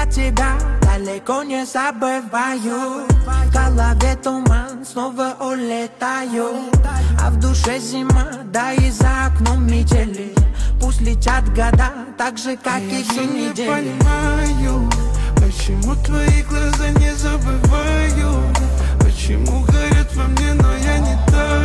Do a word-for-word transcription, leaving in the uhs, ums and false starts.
тебя далеко не забываю. В голове туман, снова улетаю, а в душе зима, да и за окном метели. Пусть летят года, так же, как и все недели. Я не понимаю, почему твои глаза не забываю, почему горят во мне, но я не таю.